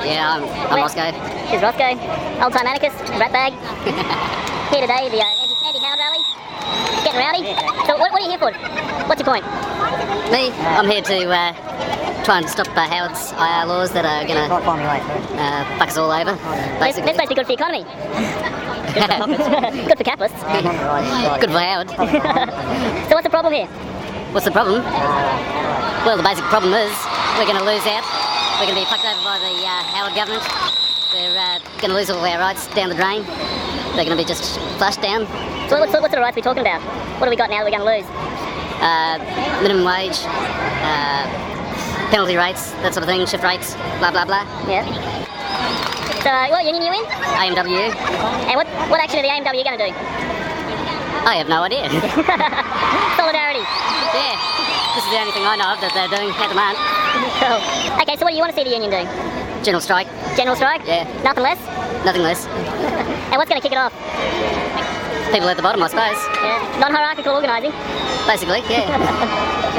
Yeah, I'm Roscoe. Here's Roscoe, old-time anarchist, rat bag. Here today, the anti-Howard rally. Getting rowdy. So what are you here for? What's your point? Me? I'm here to try and stop Howard's IR laws that are going to fuck us all over, basically. They're supposed to be good for the economy. Good for capitalists. Good for Howard. So what's the problem here? What's the problem? Well, the basic problem is we're going to lose out. We're going to be fucked over by the Howard government. We're going to lose all our rights down the drain. They're going to be just flushed down. So what sort of rights are we talking about? What have we got now that we're going to lose? Minimum wage, penalty rates, that sort of thing, shift rates, blah blah blah. Yeah. So what union are you in? AMWU. And what action are the AMWU going to do? I have no idea. Solidarity. Yeah, this is the only thing I know of that they're doing at the moment. Cool. Okay, so what do you want to see the union do? General strike. General strike? Yeah. Nothing less? Nothing less. And what's going to kick it off? People at the bottom, I suppose. Yeah. Non-hierarchical organising? Basically, yeah.